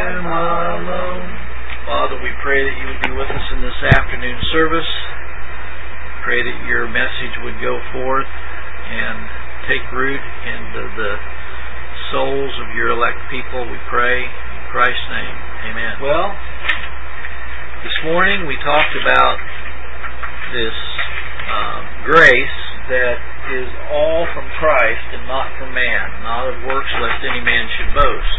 am alone. Father, we pray that you would be with us in this afternoon service. Pray that your message would go forth and take root into the souls of your elect people. We pray in Christ's name. Amen. Well, this morning we talked about this grace that is all from Christ and not from man, not of works lest any man should boast.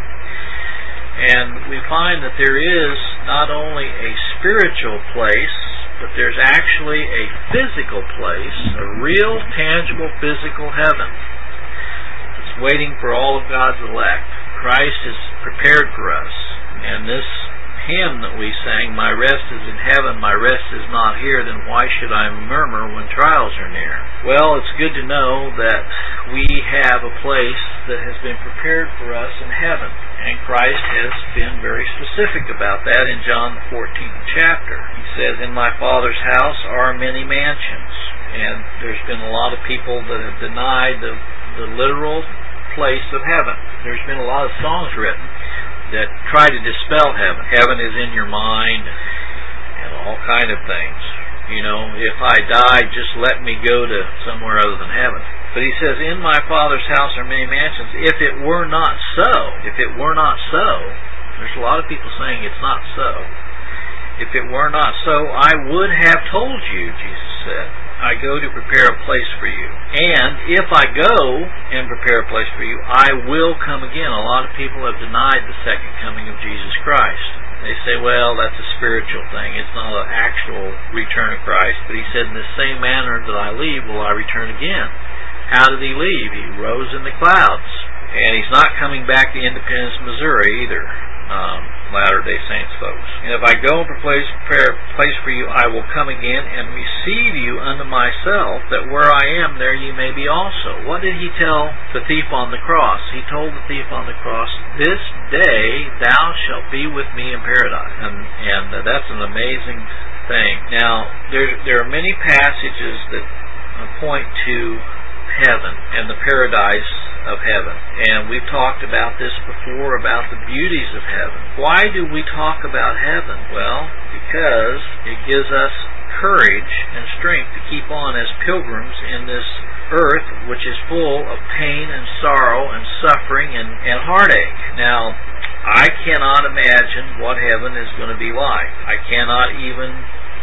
And we find that there is not only a spiritual place, but there's actually a physical place, a real, tangible, physical heaven. It's waiting for all of God's elect. Christ is prepared for us. And this hymn that we sang, my rest is in heaven, my rest is not here, then why should I murmur when trials are near? Well, it's good to know that we have a place that has been prepared for us in heaven. And Christ has been very specific about that in John the 14th chapter. He says, in my Father's house are many mansions. And there's been a lot of people that have denied the literal place of heaven. There's been a lot of songs written that try to dispel heaven. Heaven is in your mind and all kind of things. You know, if I die, just let me go to somewhere other than heaven. But he says, in my Father's house are many mansions. If it were not so, there's a lot of people saying it's not so. If it were not so, I would have told you, Jesus said. I go to prepare a place for you. And if I go and prepare a place for you, I will come again. A lot of people have denied the second coming of Jesus Christ. They say, well, that's a spiritual thing. It's not an actual return of Christ. But he said, in the same manner that I leave, will I return again. How did he leave? He rose in the clouds. And he's not coming back to Independence, Missouri either. Latter-day Saints folks. And if I go and prepare a place for you, I will come again and receive you unto myself, that where I am, there ye may be also. What did he tell the thief on the cross? He told the thief on the cross, this day thou shalt be with me in paradise. And that's an amazing thing. Now, there are many passages that point to heaven and the paradise of heaven. And we've talked about this before, about the beauties of heaven. Why do we talk about heaven? Well, because it gives us courage and strength to keep on as pilgrims in this earth, which is full of pain and sorrow and suffering and heartache. Now, I cannot imagine what heaven is going to be like. I cannot even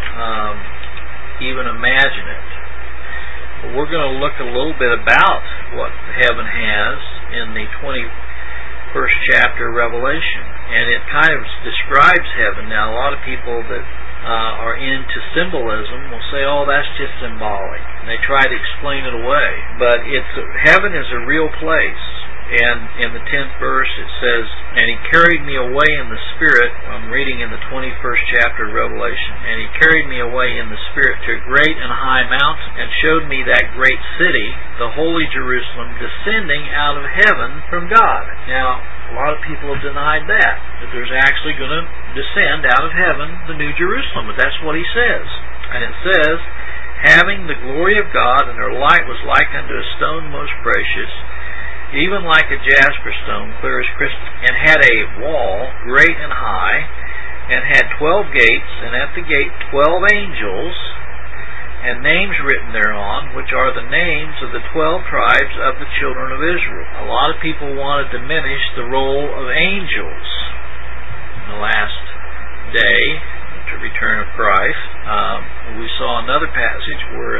imagine it. But we're going to look a little bit about what heaven has in the 21st chapter of Revelation. And it kind of describes heaven. Now, a lot of people that are into symbolism will say, oh, that's just symbolic. And they try to explain it away. But heaven is a real place. And in the 10th verse it says, and he carried me away in the Spirit. I'm reading in the 21st chapter of Revelation. And he carried me away in the Spirit to a great and high mountain, and showed me that great city, the holy Jerusalem, descending out of heaven from God. Now, a lot of people have denied that there's actually going to descend out of heaven the New Jerusalem. But that's what he says. And it says, having the glory of God, and their light was like unto a stone most precious, even like a jasper stone, clear as crystal, and had a wall great and high, and had 12 gates, and at the gate 12 angels, and names written thereon, which are the names of the 12 tribes of the children of Israel. A lot of people want to diminish the role of angels in the last day, the return of Christ. We saw another passage where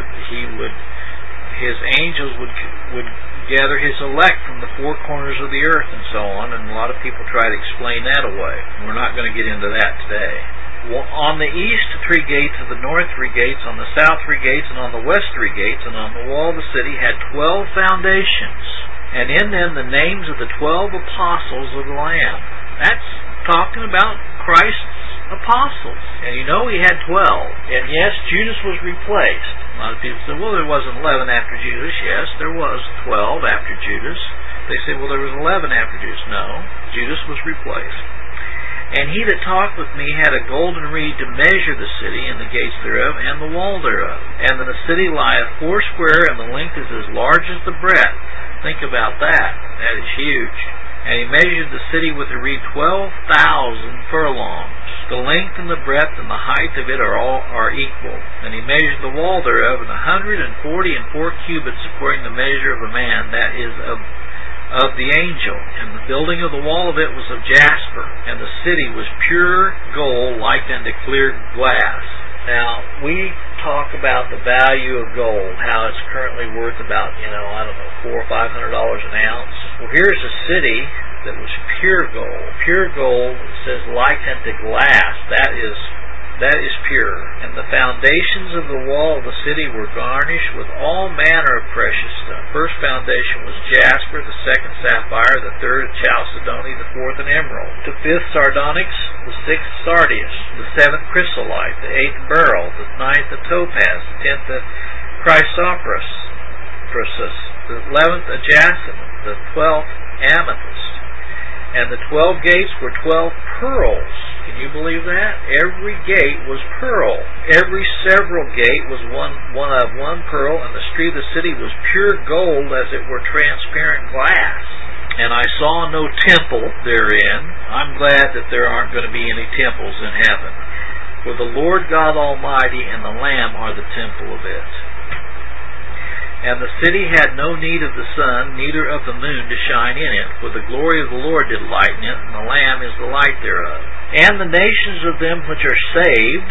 his angels would gather his elect from the four corners of the earth and so on, and a lot of people try to explain that away. We're not going to get into that today. Well, on the east 3 gates, of the north 3 gates, on the south 3 gates, and on the west 3 gates, and on the wall of the city had 12 foundations, and in them the names of the 12 apostles of the Lamb. That's talking about Christ's apostles. And you know he had 12. And yes, Judas was replaced. A lot of people say, well, there wasn't 11 after Judas. Yes, there was 12 after Judas. They say, well, there was 11 after Judas. No, Judas was replaced. And he that talked with me had a golden reed to measure the city, and the gates thereof, and the wall thereof. And the city lieth foursquare, and the length is as large as the breadth. Think about that. That is huge. And he measured the city with a reed 12,000 furlongs. The length and the breadth and the height of it are equal. And he measured the wall thereof 144 cubits according to the measure of a man, that is of the angel. And the building of the wall of it was of jasper, and the city was pure gold like unto clear glass. Now, we talk about the value of gold, how it's currently worth about, $400 or $500 an ounce. Well, here's a city that was pure gold. Pure gold, it says, like unto glass. That is pure. And the foundations of the wall of the city were garnished with all manner of precious stuff. First foundation was jasper, the second sapphire, the third chalcedony, the fourth an emerald, the fifth sardonyx, the sixth sardius, the seventh chrysolite, the eighth beryl, the ninth a topaz, the tenth a chrysoprase, the 11th a jacinth, the 12th amethyst. And the 12 gates were 12 pearls. Can you believe that? Every gate was pearl. Every several gate was one pearl, and the street of the city was pure gold as it were transparent glass. And I saw no temple therein. I'm glad that there aren't going to be any temples in heaven. For the Lord God Almighty and the Lamb are the temple of it. And the city had no need of the sun, neither of the moon to shine in it, for the glory of the Lord did lighten it, and the Lamb is the light thereof. And the nations of them which are saved,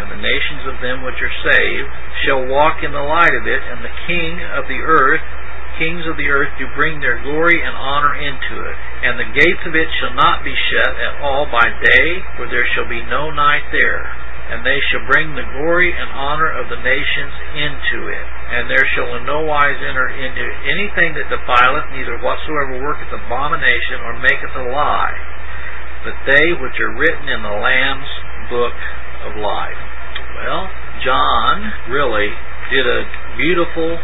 shall walk in the light of it, and the kings of the earth do bring their glory and honor into it. And the gates of it shall not be shut at all by day, for there shall be no night there. And they shall bring the glory and honor of the nations into it. And there shall in no wise enter into anything that defileth, neither whatsoever worketh abomination or maketh a lie, but they which are written in the Lamb's book of life. Well, John really did a beautiful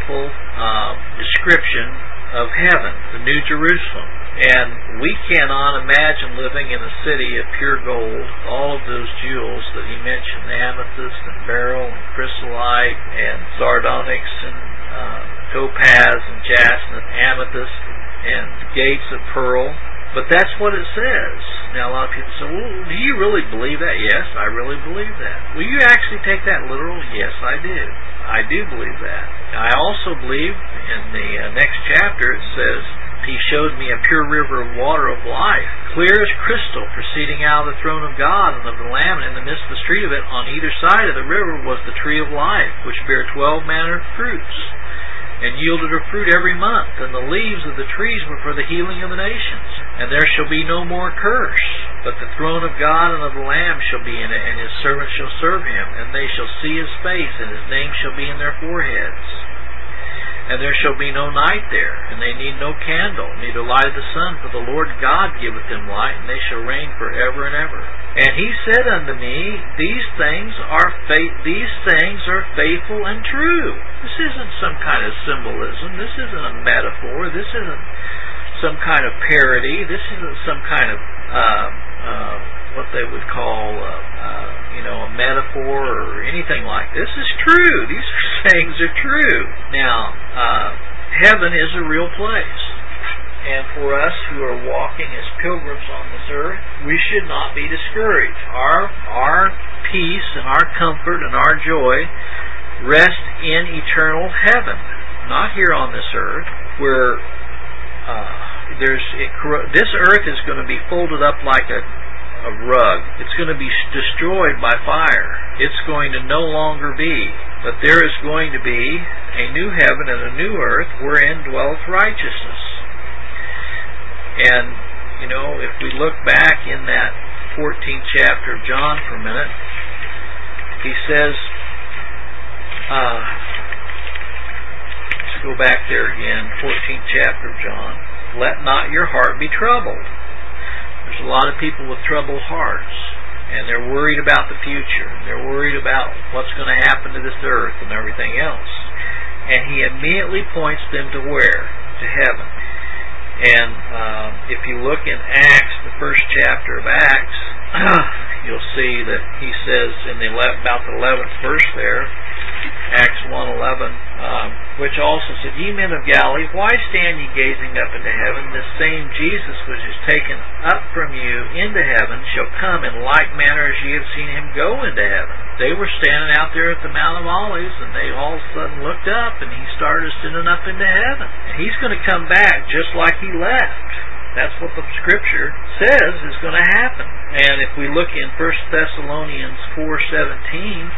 description of heaven, the New Jerusalem. And we cannot imagine living in a city of pure gold, all of those jewels that he mentioned, the amethyst and beryl and chrysolite and sardonyx and topaz and jacinth, amethyst and gates of pearl. But that's what it says. Now a lot of people say, well, do you really believe that? Yes, I really believe that. Will you actually take that literal? Yes, I do. I do believe that. Now, I also believe in the next chapter it says, he showed me a pure river of water of life, clear as crystal, proceeding out of the throne of God and of the Lamb, and in the midst of the street of it, on either side of the river, was the tree of life, which bare 12 manner of fruits, and yielded her fruit every month, and the leaves of the trees were for the healing of the nations. And there shall be no more curse, but the throne of God and of the Lamb shall be in it, and his servants shall serve him, and they shall see his face, and his name shall be in their foreheads. And there shall be no night there, and they need no candle, neither light of the sun, for the Lord God giveth them light, and they shall reign forever and ever. And he said unto me, These things are faithful and true. This isn't some kind of symbolism. This isn't a metaphor. This isn't some kind of parody. This isn't some kind of what they would call a metaphor or anything like this. This is true. These things are true. Now, heaven is a real place. And for us who are walking as pilgrims on this earth, we should not be discouraged. Our peace and our comfort and our joy rest in eternal heaven, not here on this earth, where this earth is going to be folded up like a rug. It's going to be destroyed by fire. It's going to no longer be. But there is going to be a new heaven and a new earth wherein dwelleth righteousness. And, if we look back in that 14th chapter of John for a minute, he says, let's go back there again, 14th chapter of John, let not your heart be troubled. There's a lot of people with troubled hearts, and they're worried about the future. They're worried about what's going to happen to this earth and everything else. And he immediately points them to where? To heaven. And if you look in Acts, the first chapter of Acts, you'll see that he says in about the 11th verse there, Acts 1:11, which also said, Ye men of Galilee, why stand ye gazing up into heaven? This same Jesus which is taken up from you into heaven shall come in like manner as ye have seen him go into heaven. They were standing out there at the Mount of Olives, and they all of a sudden looked up, and he started ascending up into heaven. And he's going to come back just like he left. That's what the Scripture says is going to happen. And if we look in 1 Thessalonians 4:17,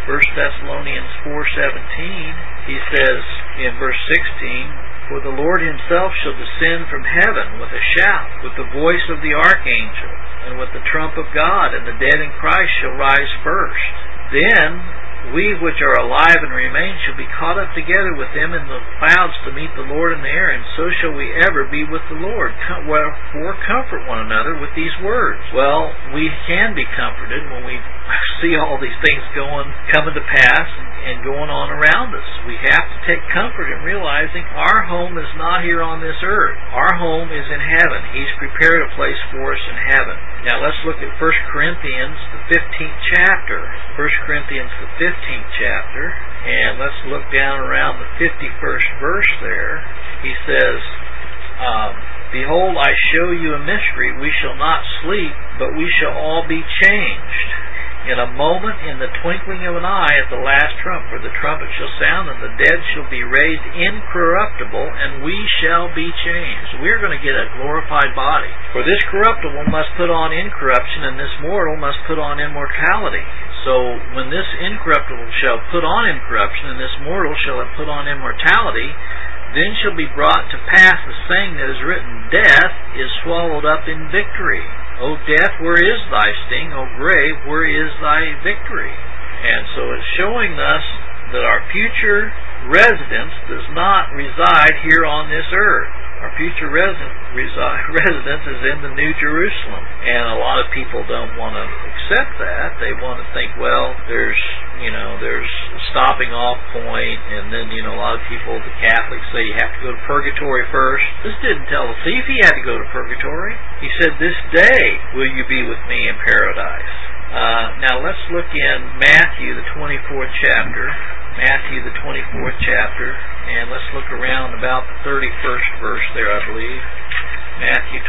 he says in verse 16, For the Lord himself shall descend from heaven with a shout, with the voice of the archangel, and with the trump of God, and the dead in Christ shall rise first. Then we which are alive and remain shall be caught up together with them in the clouds to meet the Lord in the air, and so shall we ever be with the Lord. Wherefore comfort one another with these words. Well, we can be comforted when we see all these things coming to pass and going on around us. We have to take comfort in realizing our home is not here on this earth. Our home is in heaven. He's prepared a place for us in heaven. Now let's look at 1 Corinthians, the 15th chapter. 1 Corinthians, the 15th chapter. And let's look down around the 51st verse there. He says, Behold, I show you a mystery. We shall not sleep, but we shall all be changed. In a moment, in the twinkling of an eye, at the last trump, for the trumpet shall sound, and the dead shall be raised incorruptible, and we shall be changed. We're going to get a glorified body. For this corruptible must put on incorruption, and this mortal must put on immortality. So when this incorruptible shall put on incorruption, and this mortal shall have put on immortality, then shall be brought to pass the saying that is written, Death is swallowed up in victory. O death, where is thy sting? O grave, where is thy victory? And so it's showing us that our future residence does not reside here on this earth. Our future residence is in the New Jerusalem. And a lot of people don't want to accept that. They want to think, well, there's a stopping off point, and then, a lot of people, the Catholics, say you have to go to purgatory first. This didn't tell the thief he had to go to purgatory. He said, this day will you be with me in paradise. Now let's look in Matthew, the 24th chapter. Matthew, the 24th chapter, and let's look around about the 31st verse there, I believe. Matthew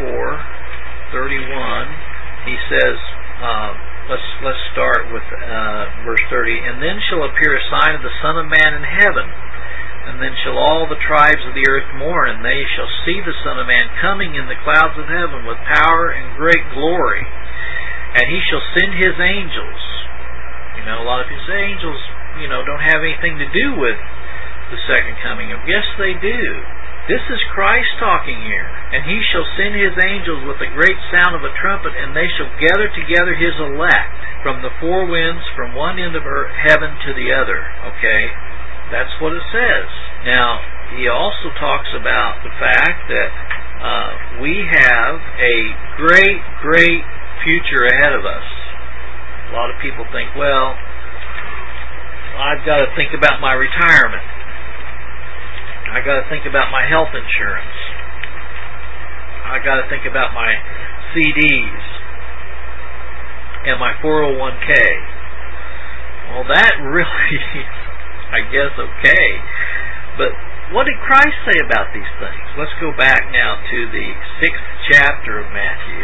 24:31. He says, let's start with verse 30. And then shall appear a sign of the Son of Man in heaven, and then shall all the tribes of the earth mourn, and they shall see the Son of Man coming in the clouds of heaven with power and great glory. And he shall send his angels. A lot of people say angels, don't have anything to do with the second coming of. Yes, they do. This is Christ talking here. And he shall send his angels with a great sound of a trumpet, and they shall gather together his elect from the four winds, from one end of heaven to the other. Okay? That's what it says. Now, he also talks about the fact that we have a great, great future ahead of us. A lot of people think, well, I've got to think about my retirement. I've got to think about my health insurance. I've got to think about my CDs and my 401k. Well, that really, I guess, okay. But what did Christ say about these things? Let's go back now to the 6th chapter of Matthew.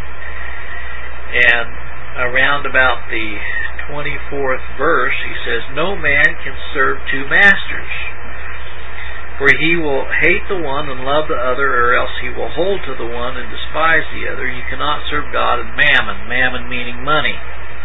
And around about the 24th verse, he says, No man can serve two masters, for he will hate the one and love the other, or else he will hold to the one and despise the other. You cannot serve God and mammon, mammon meaning money.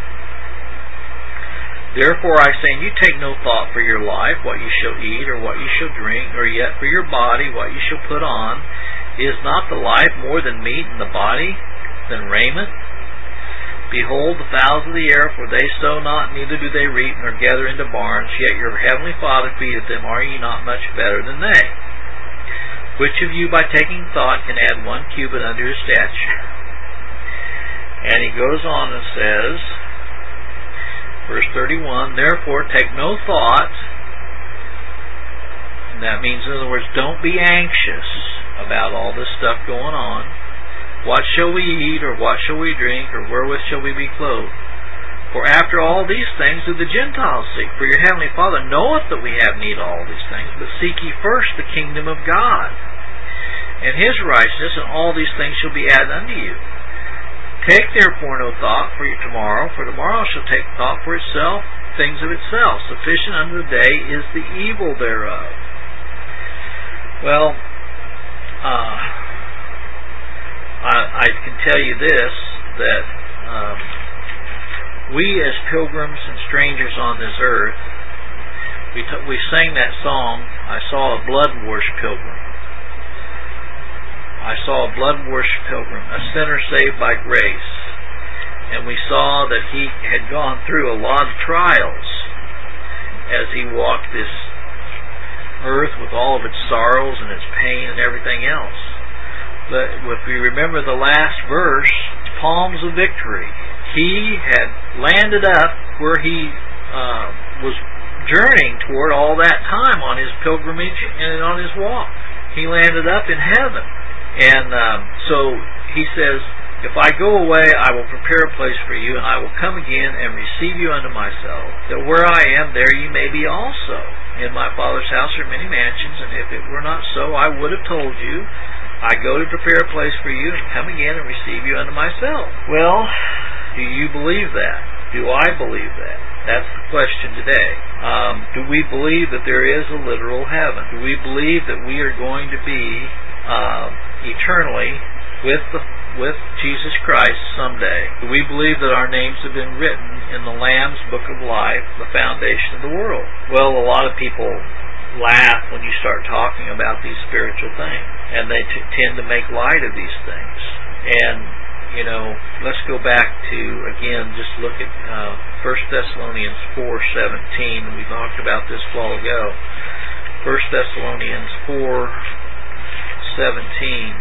Therefore I say, you take no thought for your life, what you shall eat, or what you shall drink, or yet for your body, what you shall put on. Is not the life more than meat, and the body than raiment? Behold the fowls of the air, for they sow not, neither do they reap, nor gather into barns, yet your heavenly Father feedeth them. Are ye not much better than they? Which of you by taking thought can add 1 cubit unto his stature? And he goes on and says, verse 31, Therefore take no thought. And that means, in other words, don't be anxious about all this stuff going on. What shall we eat, or what shall we drink, or wherewith shall we be clothed? For after all these things do the Gentiles seek. For your heavenly Father knoweth that we have need of all these things. But seek ye first the kingdom of God, and His righteousness, and all these things shall be added unto you. Take therefore no thought for your tomorrow, for tomorrow shall take thought for itself, things of itself. Sufficient unto the day is the evil thereof. Well, I can tell you this, that we as pilgrims and strangers on this earth, we sang that song, I saw a blood-washed pilgrim. I saw a blood-washed pilgrim, a sinner saved by grace. And we saw that he had gone through a lot of trials as he walked this earth with all of its sorrows and its pain and everything else. But if we remember the last verse, palms of victory, he had landed up where he was journeying toward all that time on his pilgrimage and on his walk. He landed up in heaven. And so he says, if I go away, I will prepare a place for you, and I will come again and receive you unto myself, that where I am, there you may be also. In my Father's house are many mansions, and if it were not so, I would have told you. I go to prepare a place for you, and come again and receive you unto myself. Well, do you believe that? Do I believe that? That's the question today. Do we believe that there is a literal heaven? Do we believe that we are going to be eternally with Jesus Christ someday? Do we believe that our names have been written in the Lamb's Book of Life, the foundation of the world? Well, a lot of people laugh when you start talking about these spiritual things, and they tend to make light of these things. And let's go back to, again, just look at 1 Thessalonians 4:17. We talked about this a while ago. 1 Thessalonians 4:17.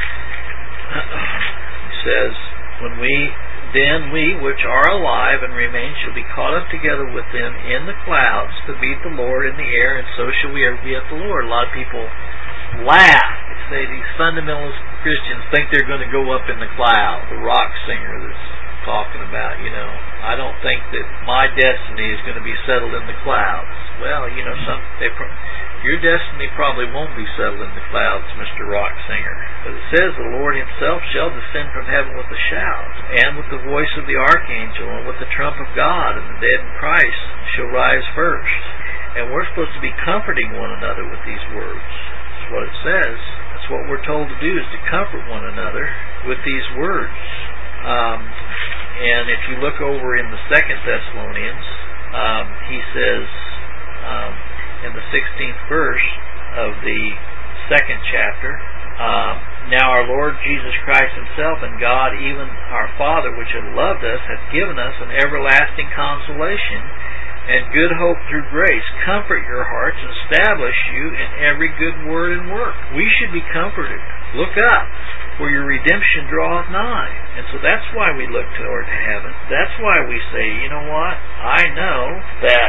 He says, Then we which are alive and remain shall be caught up together with them in the clouds to meet the Lord in the air, and so shall we ever be at the Lord. A lot of people laugh. They say these fundamentalist Christians think they're going to go up in the cloud. The rock singer that's talking about, I don't think that my destiny is going to be settled in the clouds. Well, your destiny probably won't be settled in the clouds, Mr. Rock Singer. But it says the Lord Himself shall descend from heaven with a shout, and with the voice of the archangel, and with the trump of God, and the dead in Christ shall rise first. And we're supposed to be comforting one another with these words. That's what it says. That's what we're told to do, is to comfort one another with these words. And if you look over in the 2nd Thessalonians, he says, in the 16th verse of the 2nd chapter, now our Lord Jesus Christ Himself and God, even our Father, which hath loved us, hath given us an everlasting consolation and good hope through grace, comfort your hearts and establish you in every good word and work. We should be comforted. Look up, for your redemption draweth nigh. And so that's why we look toward heaven. That's why we say, you know what? I know that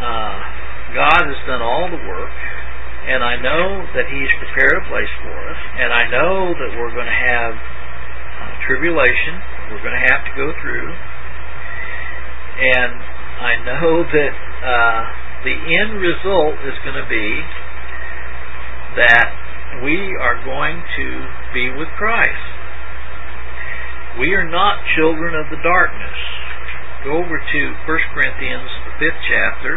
God has done all the work, and I know that He's prepared a place for us, and I know that we're going to have tribulation, we're going to have to go through, and I know that the end result is going to be that we are going to be with Christ. We are not children of the darkness. Go over to 1 Corinthians, the 5th chapter,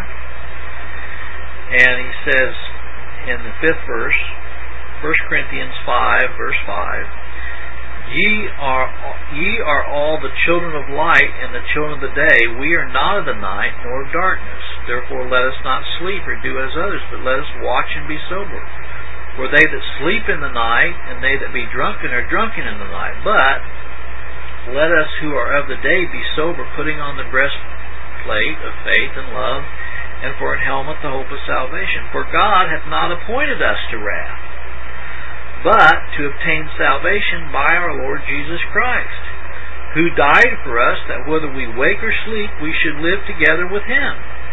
and he says in the 5th verse, 1 Corinthians 5, verse 5, Ye are all the children of light and the children of the day. We are not of the night nor of darkness. Therefore let us not sleep or do as others, but let us watch and be sober. For they that sleep in the night and they that be drunken are drunken in the night. But let us who are of the day be sober, putting on the breastplate of faith and love, and for an helmet the hope of salvation. For God hath not appointed us to wrath, but to obtain salvation by our Lord Jesus Christ, who died for us, that whether we wake or sleep, we should live together with Him.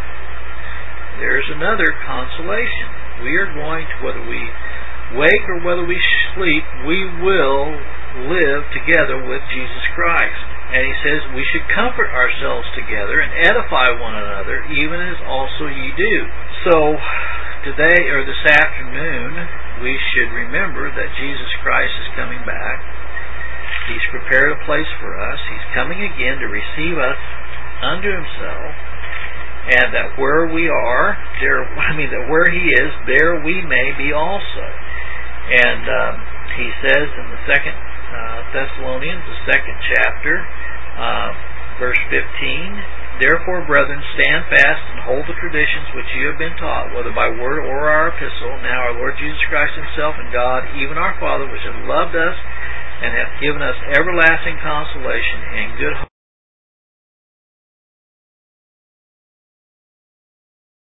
There's another consolation. We are going to, whether we wake or whether we sleep, we will live together with Jesus Christ. And he says we should comfort ourselves together and edify one another, even as also ye do. So today, or this afternoon, we should remember that Jesus Christ is coming back. He's prepared a place for us. He's coming again to receive us unto himself. And that where we are, that where he is, there we may be also. And he says in the 2 Thessalonians, the 2nd chapter, verse 15, therefore, brethren, stand fast and hold the traditions which you have been taught, whether by word or our epistle. Now our Lord Jesus Christ himself and God, even our Father, which hath loved us and hath given us everlasting consolation and good hope